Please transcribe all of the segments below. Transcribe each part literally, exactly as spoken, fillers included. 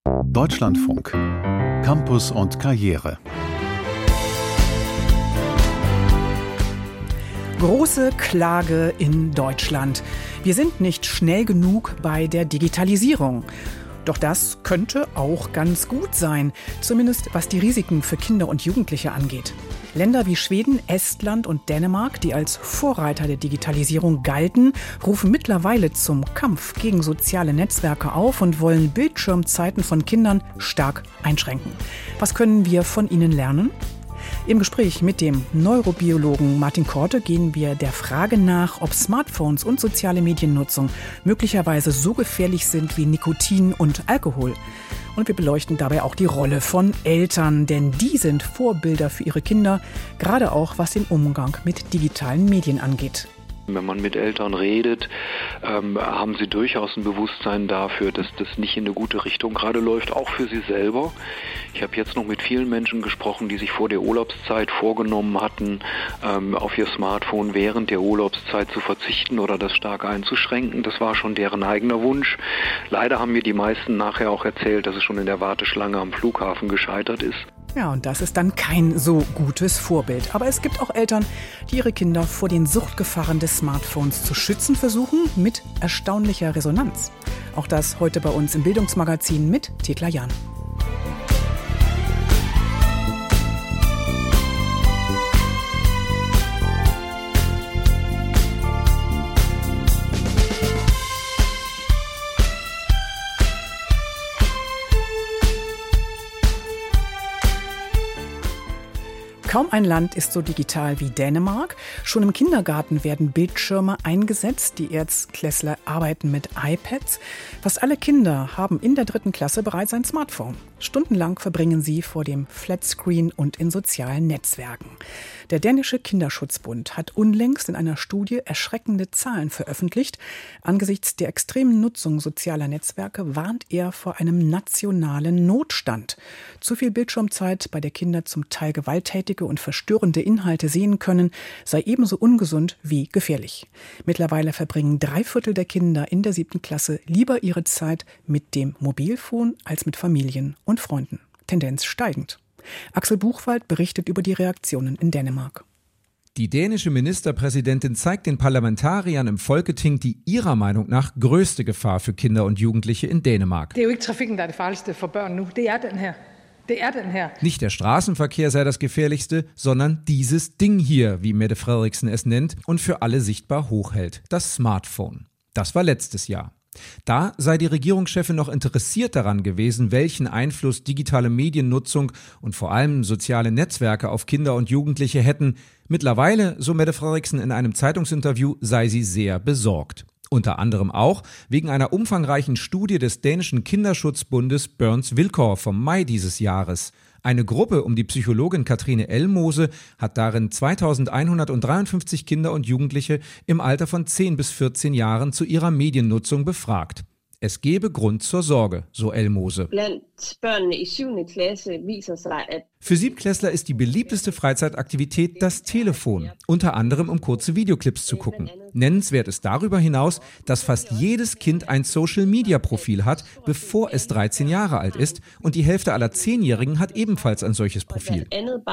Deutschlandfunk. Campus und Karriere. Große Klage in Deutschland. Wir sind nicht schnell genug bei der Digitalisierung. Doch das könnte auch ganz gut sein, zumindest was die Risiken für Kinder und Jugendliche angeht. Länder wie Schweden, Estland und Dänemark, die als Vorreiter der Digitalisierung galten, rufen mittlerweile zum Kampf gegen soziale Netzwerke auf und wollen Bildschirmzeiten von Kindern stark einschränken. Was können wir von ihnen lernen? Im Gespräch mit dem Neurobiologen Martin Korte gehen wir der Frage nach, ob Smartphones und soziale Mediennutzung möglicherweise so gefährlich sind wie Nikotin und Alkohol. Und wir beleuchten dabei auch die Rolle von Eltern, denn die sind Vorbilder für ihre Kinder, gerade auch was den Umgang mit digitalen Medien angeht. Wenn man mit Eltern redet, ähm, haben sie durchaus ein Bewusstsein dafür, dass das nicht in eine gute Richtung gerade läuft, auch für sie selber. Ich habe jetzt noch mit vielen Menschen gesprochen, die sich vor der Urlaubszeit vorgenommen hatten, ähm, auf ihr Smartphone während der Urlaubszeit zu verzichten oder das stark einzuschränken. Das war schon deren eigener Wunsch. Leider haben mir die meisten nachher auch erzählt, dass es schon in der Warteschlange am Flughafen gescheitert ist. Ja, und das ist dann kein so gutes Vorbild. Aber es gibt auch Eltern, die ihre Kinder vor den Suchtgefahren des Smartphones zu schützen versuchen, mit erstaunlicher Resonanz. Auch das heute bei uns im Bildungsmagazin mit Thekla Jahn. Kaum ein Land ist so digital wie Dänemark. Schon im Kindergarten werden Bildschirme eingesetzt. Die Erstklässler arbeiten mit iPads. Fast alle Kinder haben in der dritten Klasse bereits ein Smartphone. Stundenlang verbringen sie vor dem Flatscreen und in sozialen Netzwerken. Der dänische Kinderschutzbund hat unlängst in einer Studie erschreckende Zahlen veröffentlicht. Angesichts der extremen Nutzung sozialer Netzwerke warnt er vor einem nationalen Notstand. Zu viel Bildschirmzeit, bei der Kinder zum Teil gewalttätige und verstörende Inhalte sehen können, sei ebenso ungesund wie gefährlich. Mittlerweile verbringen drei Viertel der Kinder in der siebten Klasse lieber ihre Zeit mit dem Mobilfon als mit Familien und Freunden. Tendenz steigend. Axel Buchwald berichtet über die Reaktionen in Dänemark. Die dänische Ministerpräsidentin zeigt den Parlamentariern im Folketing die ihrer Meinung nach größte Gefahr für Kinder und Jugendliche in Dänemark. Det er jo ikke trafikken, der er det farligste for børn nu. Det er den her. Det er den her. Nicht der Straßenverkehr sei das Gefährlichste, sondern dieses Ding hier, wie Mette Frederiksen es nennt und für alle sichtbar hochhält, das Smartphone. Das war letztes Jahr. Da sei die Regierungschefin noch interessiert daran gewesen, welchen Einfluss digitale Mediennutzung und vor allem soziale Netzwerke auf Kinder und Jugendliche hätten. Mittlerweile, so Mette Frederiksen in einem Zeitungsinterview, sei sie sehr besorgt. Unter anderem auch wegen einer umfangreichen Studie des dänischen Kinderschutzbundes Børns Vilkår vom Mai dieses Jahres. Eine Gruppe um die Psychologin Katrine Elmose hat darin zweitausendeinhundertdreiundfünfzig Kinder und Jugendliche im Alter von zehn bis vierzehn Jahren zu ihrer Mediennutzung befragt. Es gebe Grund zur Sorge, so Elmose. Für Siebtklässler ist die beliebteste Freizeitaktivität das Telefon, unter anderem um kurze Videoclips zu gucken. Nennenswert ist darüber hinaus, dass fast jedes Kind ein Social-Media-Profil hat, bevor es dreizehn Jahre alt ist, und die Hälfte aller Zehnjährigen hat ebenfalls ein solches Profil.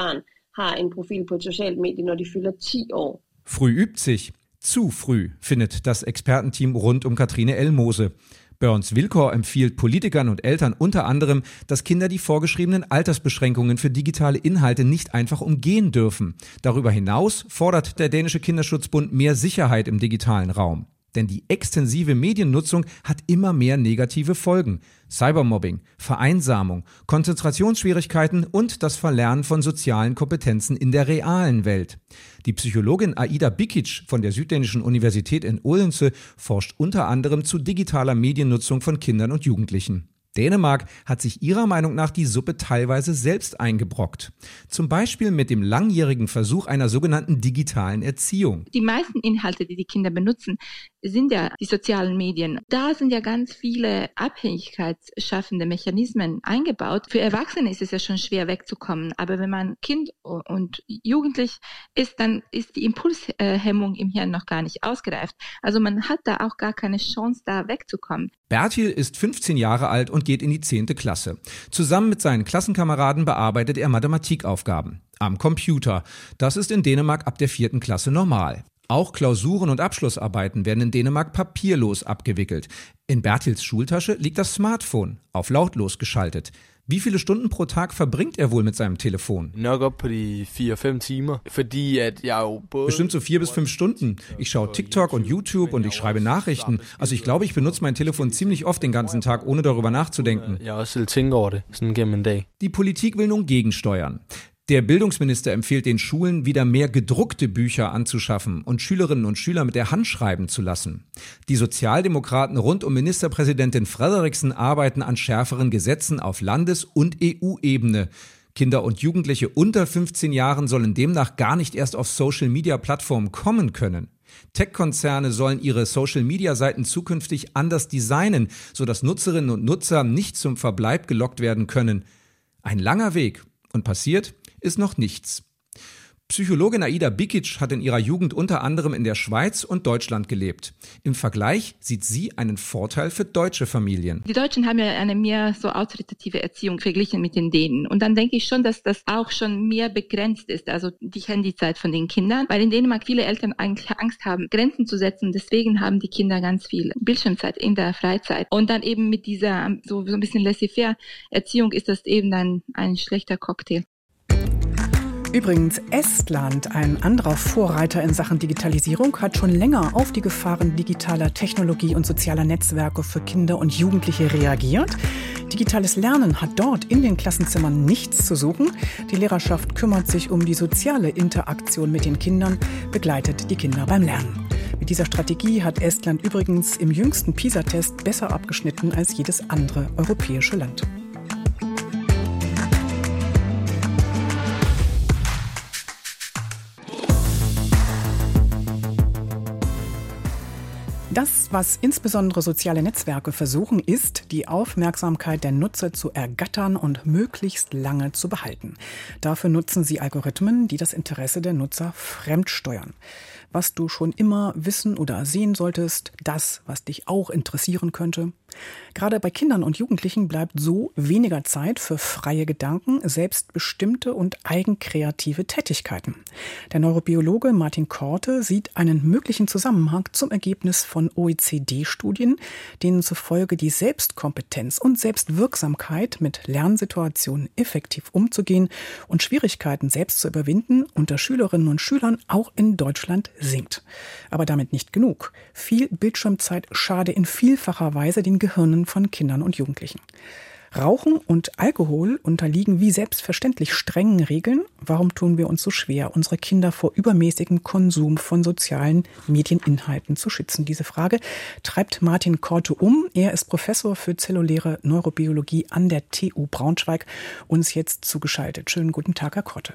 Früh übt sich. Zu früh, findet das Expertenteam rund um Katrine Elmose. Børns Vilkår empfiehlt Politikern und Eltern unter anderem, dass Kinder die vorgeschriebenen Altersbeschränkungen für digitale Inhalte nicht einfach umgehen dürfen. Darüber hinaus fordert der dänische Kinderschutzbund mehr Sicherheit im digitalen Raum. Denn die extensive Mediennutzung hat immer mehr negative Folgen. Cybermobbing, Vereinsamung, Konzentrationsschwierigkeiten und das Verlernen von sozialen Kompetenzen in der realen Welt. Die Psychologin Aida Bikic von der Süddänischen Universität in Odense forscht unter anderem zu digitaler Mediennutzung von Kindern und Jugendlichen. Dänemark hat sich ihrer Meinung nach die Suppe teilweise selbst eingebrockt. Zum Beispiel mit dem langjährigen Versuch einer sogenannten digitalen Erziehung. Die meisten Inhalte, die die Kinder benutzen, sind ja die sozialen Medien. Da sind ja ganz viele abhängigkeitsschaffende Mechanismen eingebaut. Für Erwachsene ist es ja schon schwer wegzukommen, aber wenn man Kind und Jugendlich ist, dann ist die Impulshemmung im Hirn noch gar nicht ausgereift. Also man hat da auch gar keine Chance, da wegzukommen. Bertil ist fünfzehn Jahre alt und geht in die zehnte Klasse. Zusammen mit seinen Klassenkameraden bearbeitet er Mathematikaufgaben am Computer. Das ist in Dänemark ab der vierten Klasse normal. Auch Klausuren und Abschlussarbeiten werden in Dänemark papierlos abgewickelt. In Bertils Schultasche liegt das Smartphone, auf lautlos geschaltet. Wie viele Stunden pro Tag verbringt er wohl mit seinem Telefon? Bestimmt so vier bis fünf Stunden. Ich schaue TikTok und YouTube und ich schreibe Nachrichten. Also ich glaube, ich benutze mein Telefon ziemlich oft den ganzen Tag, ohne darüber nachzudenken. Die Politik will nun gegensteuern. Der Bildungsminister empfiehlt den Schulen, wieder mehr gedruckte Bücher anzuschaffen und Schülerinnen und Schüler mit der Hand schreiben zu lassen. Die Sozialdemokraten rund um Ministerpräsidentin Frederiksen arbeiten an schärferen Gesetzen auf Landes- und E U-Ebene. Kinder und Jugendliche unter fünfzehn Jahren sollen demnach gar nicht erst auf Social-Media-Plattformen kommen können. Tech-Konzerne sollen ihre Social-Media-Seiten zukünftig anders designen, sodass Nutzerinnen und Nutzer nicht zum Verbleib gelockt werden können. Ein langer Weg. Und passiert ist noch nichts. Psychologin Aida Bikic hat in ihrer Jugend unter anderem in der Schweiz und Deutschland gelebt. Im Vergleich sieht sie einen Vorteil für deutsche Familien. Die Deutschen haben ja eine mehr so autoritative Erziehung verglichen mit den Dänen. Und dann denke ich schon, dass das auch schon mehr begrenzt ist, also die Handyzeit von den Kindern. Weil in Dänemark viele Eltern eigentlich Angst haben, Grenzen zu setzen. Deswegen haben die Kinder ganz viel Bildschirmzeit in der Freizeit. Und dann eben mit dieser so, so ein bisschen laissez-faire Erziehung ist das eben dann ein schlechter Cocktail. Übrigens, Estland, ein anderer Vorreiter in Sachen Digitalisierung, hat schon länger auf die Gefahren digitaler Technologie und sozialer Netzwerke für Kinder und Jugendliche reagiert. Digitales Lernen hat dort in den Klassenzimmern nichts zu suchen. Die Lehrerschaft kümmert sich um die soziale Interaktion mit den Kindern, begleitet die Kinder beim Lernen. Mit dieser Strategie hat Estland übrigens im jüngsten PISA-Test besser abgeschnitten als jedes andere europäische Land. Das, was insbesondere soziale Netzwerke versuchen, ist, die Aufmerksamkeit der Nutzer zu ergattern und möglichst lange zu behalten. Dafür nutzen sie Algorithmen, die das Interesse der Nutzer fremdsteuern. Was du schon immer wissen oder sehen solltest, das, was dich auch interessieren könnte. Gerade bei Kindern und Jugendlichen bleibt so weniger Zeit für freie Gedanken, selbstbestimmte und eigenkreative Tätigkeiten. Der Neurobiologe Martin Korte sieht einen möglichen Zusammenhang zum Ergebnis von O E C D-Studien, denen zufolge die Selbstkompetenz und Selbstwirksamkeit mit Lernsituationen effektiv umzugehen und Schwierigkeiten selbst zu überwinden unter Schülerinnen und Schülern auch in Deutschland sinkt. Aber damit nicht genug. Viel Bildschirmzeit schade in vielfacher Weise den Gehirnen von Kindern und Jugendlichen. Rauchen und Alkohol unterliegen wie selbstverständlich strengen Regeln. Warum tun wir uns so schwer, unsere Kinder vor übermäßigem Konsum von sozialen Medieninhalten zu schützen? Diese Frage treibt Martin Korte um. Er ist Professor für zelluläre Neurobiologie an der T U Braunschweig, uns jetzt zugeschaltet. Schönen guten Tag, Herr Korte.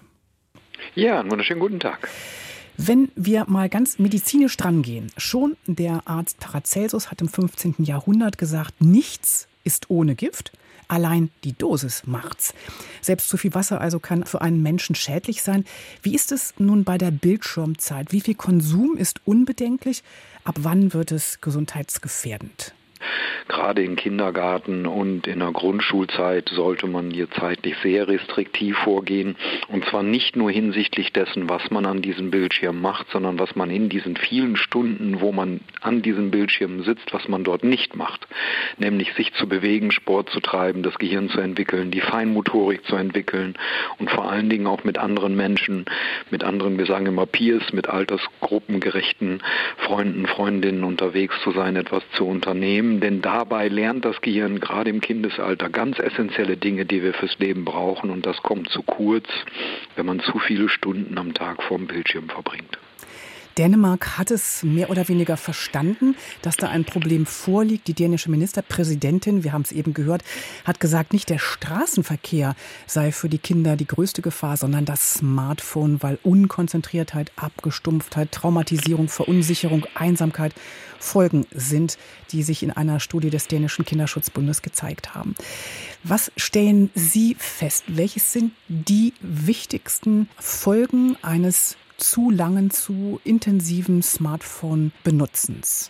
Ja, einen wunderschönen guten Tag. Wenn wir mal ganz medizinisch drangehen, schon der Arzt Paracelsus hat im fünfzehnten Jahrhundert gesagt, nichts ist ohne Gift, allein die Dosis macht's. Selbst zu viel Wasser also kann für einen Menschen schädlich sein. Wie ist es nun bei der Bildschirmzeit? Wie viel Konsum ist unbedenklich? Ab wann wird es gesundheitsgefährdend? Gerade im Kindergarten und in der Grundschulzeit sollte man hier zeitlich sehr restriktiv vorgehen. Und zwar nicht nur hinsichtlich dessen, was man an diesem Bildschirm macht, sondern was man in diesen vielen Stunden, wo man an diesem Bildschirm sitzt, was man dort nicht macht. Nämlich sich zu bewegen, Sport zu treiben, das Gehirn zu entwickeln, die Feinmotorik zu entwickeln und vor allen Dingen auch mit anderen Menschen, mit anderen, wir sagen immer Peers, mit altersgruppengerechten Freunden, Freundinnen unterwegs zu sein, etwas zu unternehmen. Denn dabei lernt das Gehirn gerade im Kindesalter ganz essentielle Dinge, die wir fürs Leben brauchen. Und das kommt zu kurz, wenn man zu viele Stunden am Tag vorm Bildschirm verbringt. Dänemark hat es mehr oder weniger verstanden, dass da ein Problem vorliegt. Die dänische Ministerpräsidentin, wir haben es eben gehört, hat gesagt, nicht der Straßenverkehr sei für die Kinder die größte Gefahr, sondern das Smartphone, weil Unkonzentriertheit, Abgestumpftheit, Traumatisierung, Verunsicherung, Einsamkeit Folgen sind, die sich in einer Studie des dänischen Kinderschutzbundes gezeigt haben. Was stellen Sie fest? Welches sind die wichtigsten Folgen eines zu langen, zu intensiven Smartphone-Benutzens?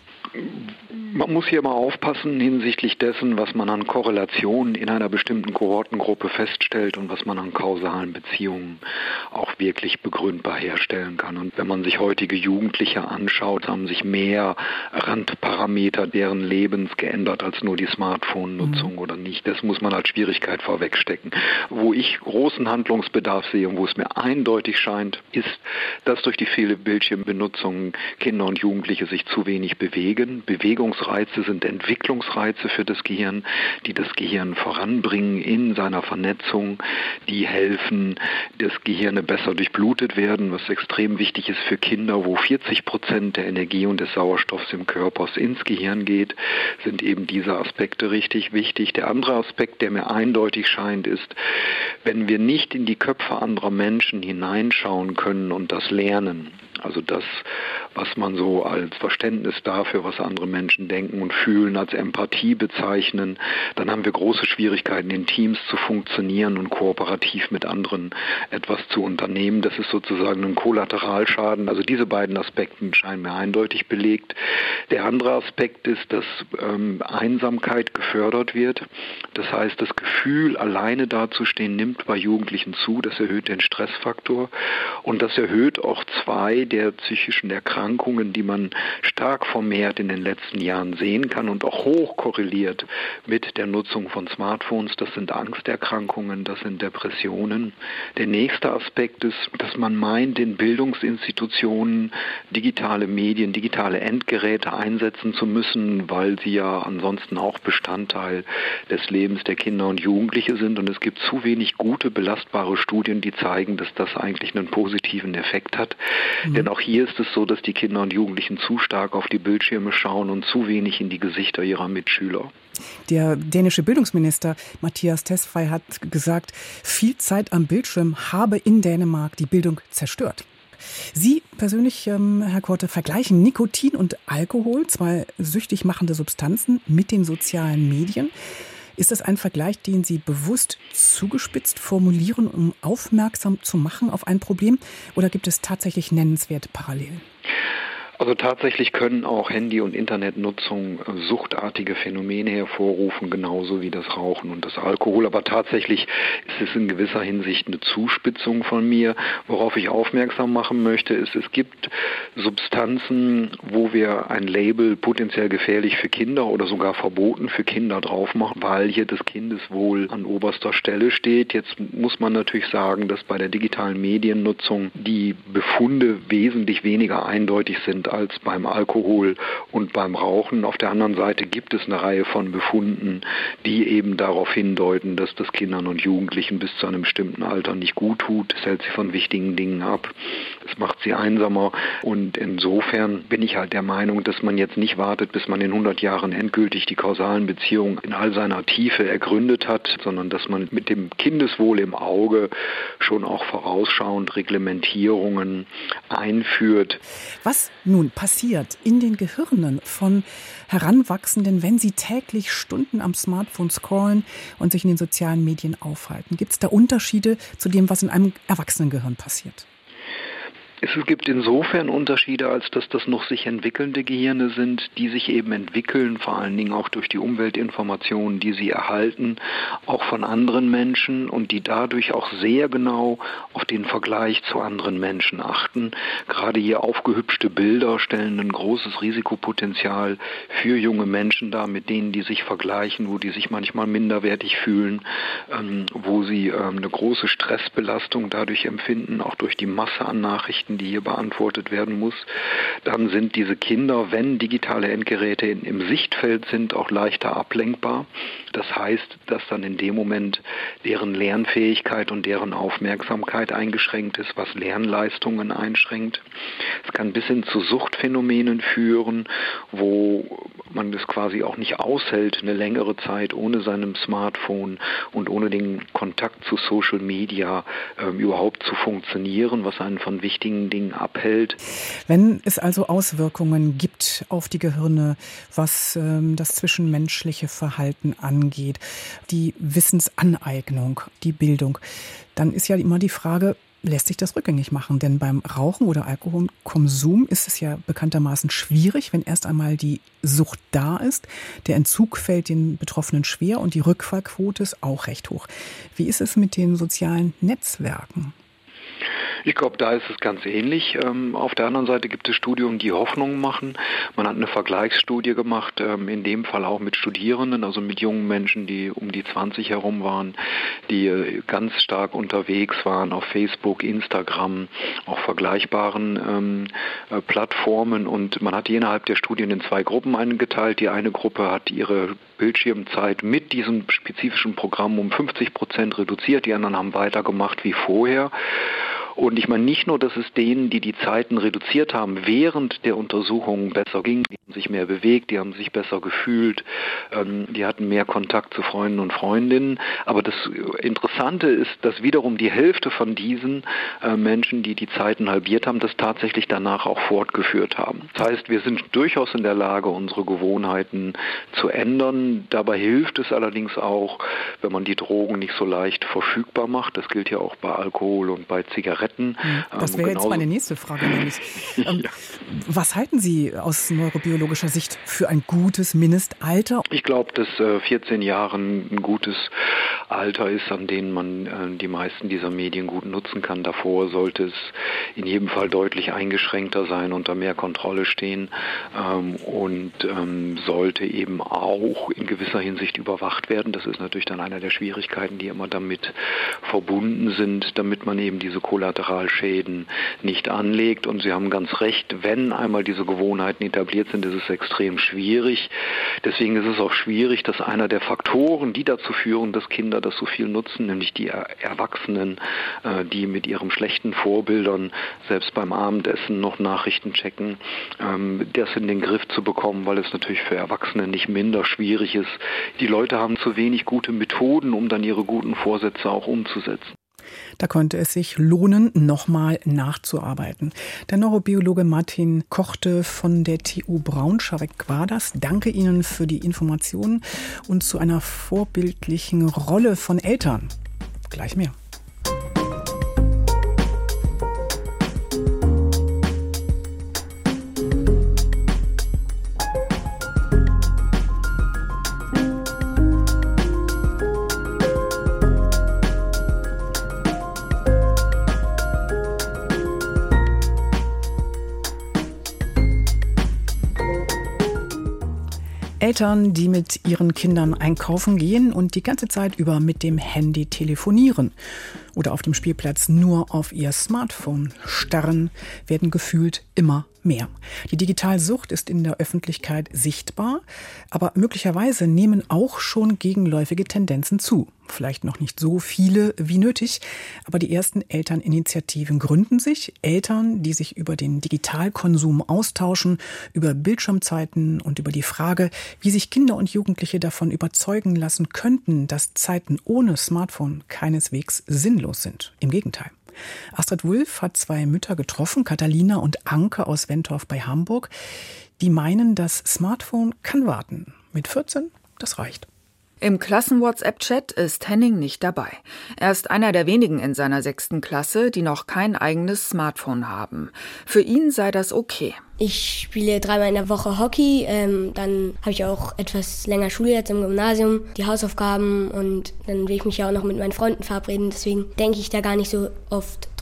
Man muss hier mal aufpassen hinsichtlich dessen, was man an Korrelationen in einer bestimmten Kohortengruppe feststellt und was man an kausalen Beziehungen auch wirklich begründbar herstellen kann. Und wenn man sich heutige Jugendliche anschaut, haben sich mehr Randparameter deren Lebens geändert als nur die Smartphone-Nutzung mhm. oder nicht. Das muss man als Schwierigkeit vorwegstecken. Wo ich großen Handlungsbedarf sehe und wo es mir eindeutig scheint, ist, dass durch die viele Bildschirmbenutzung Kinder und Jugendliche sich zu wenig bewegen. Bewegungsreize sind Entwicklungsreize für das Gehirn, die das Gehirn voranbringen in seiner Vernetzung, die helfen, dass Gehirne besser durchblutet werden, was extrem wichtig ist für Kinder, wo vierzig Prozent der Energie und des Sauerstoffs im Körper ins Gehirn geht, sind eben diese Aspekte richtig wichtig. Der andere Aspekt, der mir eindeutig scheint, ist, wenn wir nicht in die Köpfe anderer Menschen hineinschauen können und das lernen, also das, was man so als Verständnis dafür, was andere Menschen denken und fühlen, als Empathie bezeichnen, dann haben wir große Schwierigkeiten, in Teams zu funktionieren und kooperativ mit anderen etwas zu unternehmen. Das ist sozusagen ein Kollateralschaden. Also diese beiden Aspekte scheinen mir eindeutig belegt. Der andere Aspekt ist, dass ähm, Einsamkeit gefördert wird. Das heißt, das Gefühl, alleine dazustehen, nimmt bei Jugendlichen zu. Das erhöht den Stressfaktor und das erhöht auch zwei der psychischen Erkrankungen, die man stark vermehrt in den letzten Jahren sehen kann und auch hoch korreliert mit der Nutzung von Smartphones. Das sind Angsterkrankungen, das sind Depressionen. Der nächste Aspekt ist, dass man meint, in Bildungsinstitutionen digitale Medien, digitale Endgeräte einsetzen zu müssen, weil sie ja ansonsten auch Bestandteil des Lebens der Kinder und Jugendliche sind. Und es gibt zu wenig gute, belastbare Studien, die zeigen, dass das eigentlich einen positiven Effekt hat. Mhm. Denn auch hier ist es so, dass die Kinder und Jugendlichen zu stark auf die Bildschirme schauen und zu wenig in die Gesichter ihrer Mitschüler. Der dänische Bildungsminister Mattias Tesfaye hat gesagt, viel Zeit am Bildschirm habe in Dänemark die Bildung zerstört. Sie persönlich, ähm, Herr Korte, vergleichen Nikotin und Alkohol, zwei süchtig machende Substanzen, mit den sozialen Medien. Ist das ein Vergleich, den Sie bewusst zugespitzt formulieren, um aufmerksam zu machen auf ein Problem? Oder gibt es tatsächlich nennenswerte Parallelen? Also tatsächlich können auch Handy- und Internetnutzung suchtartige Phänomene hervorrufen, genauso wie das Rauchen und das Alkohol. Aber tatsächlich ist es in gewisser Hinsicht eine Zuspitzung von mir. Worauf ich aufmerksam machen möchte, ist, es gibt Substanzen, wo wir ein Label potenziell gefährlich für Kinder oder sogar verboten für Kinder drauf machen, weil hier das Kindeswohl an oberster Stelle steht. Jetzt muss man natürlich sagen, dass bei der digitalen Mediennutzung die Befunde wesentlich weniger eindeutig sind als beim Alkohol und beim Rauchen. Auf der anderen Seite gibt es eine Reihe von Befunden, die eben darauf hindeuten, dass das Kindern und Jugendlichen bis zu einem bestimmten Alter nicht gut tut. Es hält sie von wichtigen Dingen ab. Es macht sie einsamer. Und insofern bin ich halt der Meinung, dass man jetzt nicht wartet, bis man in hundert Jahren endgültig die kausalen Beziehungen in all seiner Tiefe ergründet hat, sondern dass man mit dem Kindeswohl im Auge schon auch vorausschauend Reglementierungen einführt. Was nun passiert in den Gehirnen von Heranwachsenden, wenn sie täglich Stunden am Smartphone scrollen und sich in den sozialen Medien aufhalten? Gibt es da Unterschiede zu dem, was in einem Erwachsenengehirn passiert? Es gibt insofern Unterschiede, als dass das noch sich entwickelnde Gehirne sind, die sich eben entwickeln, vor allen Dingen auch durch die Umweltinformationen, die sie erhalten, auch von anderen Menschen und die dadurch auch sehr genau auf den Vergleich zu anderen Menschen achten. Gerade hier aufgehübschte Bilder stellen ein großes Risikopotenzial für junge Menschen dar, mit denen die sich vergleichen, wo die sich manchmal minderwertig fühlen, ähm, wo sie ähm, eine große Stressbelastung dadurch empfinden, auch durch die Masse an Nachrichten, Pflichten, die hier beantwortet werden muss. Dann sind diese Kinder, wenn digitale Endgeräte in, im Sichtfeld sind, auch leichter ablenkbar. Das heißt, dass dann in dem Moment deren Lernfähigkeit und deren Aufmerksamkeit eingeschränkt ist, was Lernleistungen einschränkt. Es kann bis hin zu Suchtphänomenen führen, wo man das quasi auch nicht aushält, eine längere Zeit ohne seinem Smartphone und ohne den Kontakt zu Social Media äh, überhaupt zu funktionieren, was einen von wichtigen Dingen abhält. Wenn es also Auswirkungen gibt auf die Gehirne, was ähm, das zwischenmenschliche Verhalten angeht, die Wissensaneignung, die Bildung, dann ist ja immer die Frage, lässt sich das rückgängig machen? Denn beim Rauchen oder Alkoholkonsum ist es ja bekanntermaßen schwierig, wenn erst einmal die Sucht da ist. Der Entzug fällt den Betroffenen schwer und die Rückfallquote ist auch recht hoch. Wie ist es mit den sozialen Netzwerken? Ich glaube, da ist es ganz ähnlich. Ähm, auf der anderen Seite gibt es Studien, die Hoffnung machen. Man hat eine Vergleichsstudie gemacht, ähm, in dem Fall auch mit Studierenden, also mit jungen Menschen, die um die zwanzig herum waren, die äh, ganz stark unterwegs waren auf Facebook, Instagram, auch vergleichbaren ähm, äh, Plattformen. Und man hat die innerhalb der Studien in zwei Gruppen eingeteilt. Die eine Gruppe hat ihre Bildschirmzeit mit diesem spezifischen Programm um fünfzig Prozent reduziert. Die anderen haben weitergemacht wie vorher. Und ich meine nicht nur, dass es denen, die die Zeiten reduziert haben, während der Untersuchung besser ging, die haben sich mehr bewegt, die haben sich besser gefühlt, ähm, die hatten mehr Kontakt zu Freunden und Freundinnen. Aber das Interessante ist, dass wiederum die Hälfte von diesen äh, Menschen, die die Zeiten halbiert haben, das tatsächlich danach auch fortgeführt haben. Das heißt, wir sind durchaus in der Lage, unsere Gewohnheiten zu ändern. Dabei hilft es allerdings auch, wenn man die Drogen nicht so leicht verfügbar macht. Das gilt ja auch bei Alkohol und bei Zigaretten. Das wäre jetzt meine nächste Frage, nämlich. Ähm, ja. Was halten Sie aus neurobiologischer Sicht für ein gutes Mindestalter? Ich glaube, dass äh, vierzehn Jahre ein gutes Alter ist, an dem man äh, die meisten dieser Medien gut nutzen kann. Davor sollte es in jedem Fall deutlich eingeschränkter sein, unter mehr Kontrolle stehen ähm, und ähm, sollte eben auch in gewisser Hinsicht überwacht werden. Das ist natürlich dann eine der Schwierigkeiten, die immer damit verbunden sind, damit man eben diese Kollateralschäden nicht anlegt. Und Sie haben ganz recht, wenn einmal diese Gewohnheiten etabliert sind, ist es extrem schwierig. Deswegen ist es auch schwierig, dass einer der Faktoren, die dazu führen, dass Kinder das so viel nutzen, nämlich die Erwachsenen, die mit ihren schlechten Vorbildern selbst beim Abendessen noch Nachrichten checken, das in den Griff zu bekommen, weil es natürlich für Erwachsene nicht minder schwierig ist. Die Leute haben zu wenig gute Methoden, um dann ihre guten Vorsätze auch umzusetzen. Da könnte es sich lohnen, nochmal nachzuarbeiten. Der Neurobiologe Martin Kochte von der T U Braunschweig war das. Danke Ihnen für die Informationen und zu einer vorbildlichen Rolle von Eltern. Gleich mehr. Eltern, die mit ihren Kindern einkaufen gehen und die ganze Zeit über mit dem Handy telefonieren oder auf dem Spielplatz nur auf ihr Smartphone starren, werden gefühlt immer mehr. Die Digitalsucht ist in der Öffentlichkeit sichtbar, aber möglicherweise nehmen auch schon gegenläufige Tendenzen zu. Vielleicht noch nicht so viele wie nötig, aber die ersten Elterninitiativen gründen sich. Eltern, die sich über den Digitalkonsum austauschen, über Bildschirmzeiten und über die Frage, wie sich Kinder und Jugendliche davon überzeugen lassen könnten, dass Zeiten ohne Smartphone keineswegs sinnlos sind. Im Gegenteil. Astrid Wulff hat zwei Mütter getroffen, Catalina und Anke aus Wentorf bei Hamburg, die meinen, das Smartphone kann warten. Mit vierzehn, das reicht. Im Klassen-WhatsApp-Chat ist Henning nicht dabei. Er ist einer der wenigen in seiner sechsten Klasse, die noch kein eigenes Smartphone haben. Für ihn sei das okay. Ich spiele dreimal in der Woche Hockey, ähm, dann habe ich auch etwas länger Schule jetzt im Gymnasium, die Hausaufgaben und dann will ich mich ja auch noch mit meinen Freunden verabreden. Deswegen denke ich da gar nicht so oft drüber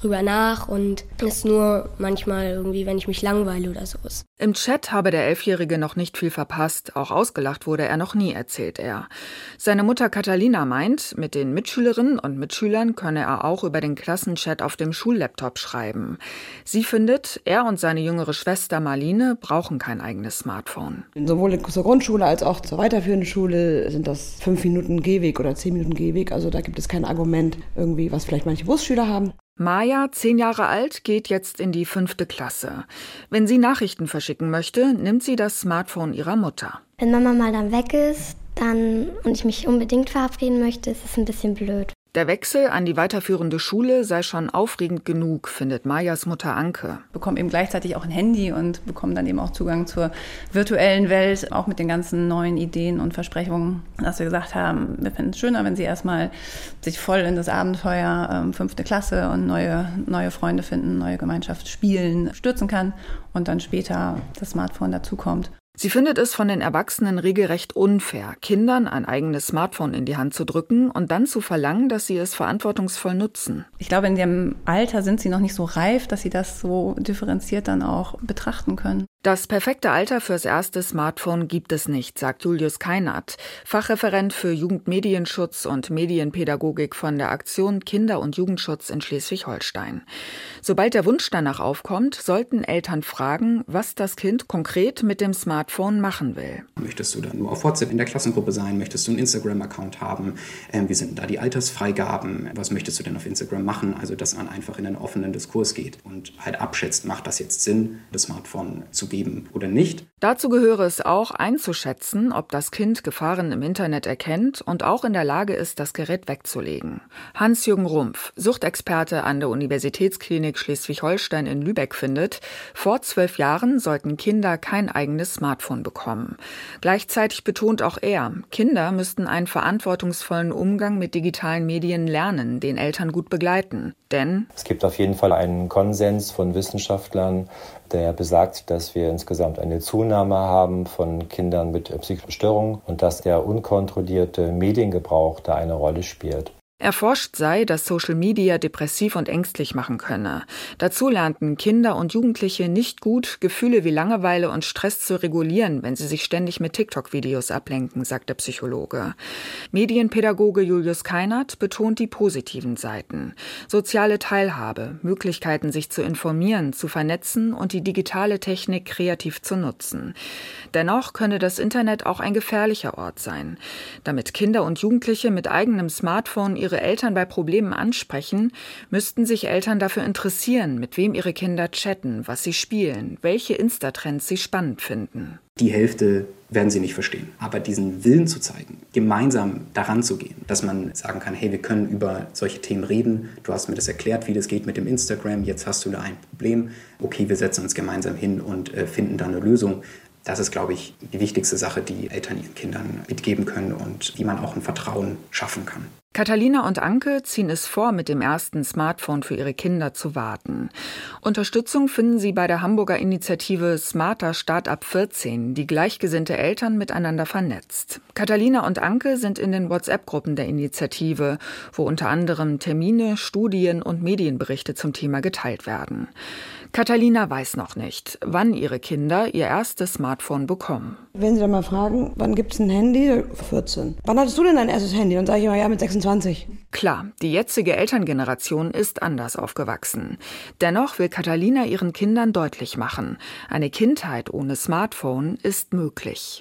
drüber nach und ist nur manchmal irgendwie, wenn ich mich langweile oder so ist. Im Chat habe der Elfjährige noch nicht viel verpasst. Auch ausgelacht wurde er noch nie, erzählt er. Seine Mutter Catalina meint, mit den Mitschülerinnen und Mitschülern könne er auch über den Klassenchat auf dem Schullaptop schreiben. Sie findet, er und seine jüngere Schwester Marlene brauchen kein eigenes Smartphone. Sowohl zur Grundschule als auch zur weiterführenden Schule sind das fünf Minuten Gehweg oder zehn Minuten Gehweg. Also da gibt es kein Argument, irgendwie, was vielleicht manche Busschüler haben. Maja, zehn Jahre alt, geht jetzt in die fünfte Klasse. Wenn sie Nachrichten verschicken möchte, nimmt sie das Smartphone ihrer Mutter. Wenn Mama mal dann weg ist, dann und ich mich unbedingt verabreden möchte, ist es ein bisschen blöd. Der Wechsel an die weiterführende Schule sei schon aufregend genug, findet Majas Mutter Anke. Wir bekommen eben gleichzeitig auch ein Handy und bekommen dann eben auch Zugang zur virtuellen Welt, auch mit den ganzen neuen Ideen und Versprechungen, dass wir gesagt haben, wir fänden es schöner, wenn sie erstmal sich voll in das Abenteuer ähm, fünfte Klasse und neue, neue Freunde finden, neue Gemeinschaft spielen, stürzen kann und dann später das Smartphone dazukommt. Sie findet es von den Erwachsenen regelrecht unfair, Kindern ein eigenes Smartphone in die Hand zu drücken und dann zu verlangen, dass sie es verantwortungsvoll nutzen. Ich glaube, in dem Alter sind sie noch nicht so reif, dass sie das so differenziert dann auch betrachten können. Das perfekte Alter fürs erste Smartphone gibt es nicht, sagt Julius Keinert, Fachreferent für Jugendmedienschutz und Medienpädagogik von der Aktion Kinder- und Jugendschutz in Schleswig-Holstein. Sobald der Wunsch danach aufkommt, sollten Eltern fragen, was das Kind konkret mit dem Smartphone machen will. Möchtest du dann nur auf WhatsApp in der Klassengruppe sein? Möchtest du einen Instagram-Account haben? Ähm, wie sind da die Altersfreigaben? Was möchtest du denn auf Instagram machen? Also, dass man einfach in einen offenen Diskurs geht und halt abschätzt, macht das jetzt Sinn, das Smartphone zu geben oder nicht. Dazu gehöre es auch, einzuschätzen, ob das Kind Gefahren im Internet erkennt und auch in der Lage ist, das Gerät wegzulegen. Hans-Jürgen Rumpf, Suchtexperte an der Universitätsklinik Schleswig-Holstein in Lübeck, findet, vor zwölf Jahren sollten Kinder kein eigenes Smartphone bekommen. Gleichzeitig betont auch er, Kinder müssten einen verantwortungsvollen Umgang mit digitalen Medien lernen, den Eltern gut begleiten. Denn es gibt auf jeden Fall einen Konsens von Wissenschaftlern, der besagt, dass wir insgesamt eine Zunahme haben von Kindern mit psychischen Störungen und dass der unkontrollierte Mediengebrauch da eine Rolle spielt. Erforscht sei, dass Social Media depressiv und ängstlich machen könne. Dazu lernten Kinder und Jugendliche nicht gut, Gefühle wie Langeweile und Stress zu regulieren, wenn sie sich ständig mit TikTok-Videos ablenken, sagt der Psychologe. Medienpädagoge Julius Keinert betont die positiven Seiten. Soziale Teilhabe, Möglichkeiten, sich zu informieren, zu vernetzen und die digitale Technik kreativ zu nutzen. Dennoch könne das Internet auch ein gefährlicher Ort sein. Damit Kinder und Jugendliche mit eigenem Smartphone ihre Eltern bei Problemen ansprechen, müssten sich Eltern dafür interessieren, mit wem ihre Kinder chatten, was sie spielen, welche Insta-Trends sie spannend finden. Die Hälfte werden sie nicht verstehen. Aber diesen Willen zu zeigen, gemeinsam daran zu gehen, dass man sagen kann, hey, wir können über solche Themen reden. Du hast mir das erklärt, wie das geht mit dem Instagram. Jetzt hast du da ein Problem. Okay, wir setzen uns gemeinsam hin und äh, finden da eine Lösung. Das ist, glaube ich, die wichtigste Sache, die Eltern ihren Kindern mitgeben können und wie man auch ein Vertrauen schaffen kann. Catalina und Anke ziehen es vor, mit dem ersten Smartphone für ihre Kinder zu warten. Unterstützung finden sie bei der Hamburger Initiative Smarter Startup vierzehn, die gleichgesinnte Eltern miteinander vernetzt. Catalina und Anke sind in den WhatsApp-Gruppen der Initiative, wo unter anderem Termine, Studien und Medienberichte zum Thema geteilt werden. Catalina weiß noch nicht, wann ihre Kinder ihr erstes Smartphone bekommen. Wenn Sie dann mal fragen, wann gibt es ein Handy? vierzehn. Wann hattest du denn dein erstes Handy? Dann sage ich immer, ja, mit sechsundzwanzig. Klar, die jetzige Elterngeneration ist anders aufgewachsen. Dennoch will Catalina ihren Kindern deutlich machen, eine Kindheit ohne Smartphone ist möglich.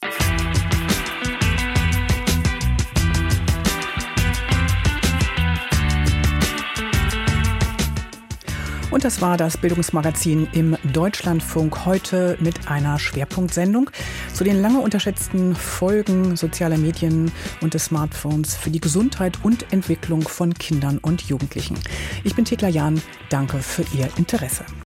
Und das war das Bildungsmagazin im Deutschlandfunk heute mit einer Schwerpunktsendung zu den lange unterschätzten Folgen sozialer Medien und des Smartphones für die Gesundheit und Entwicklung von Kindern und Jugendlichen. Ich bin Thekla Jahn, danke für Ihr Interesse.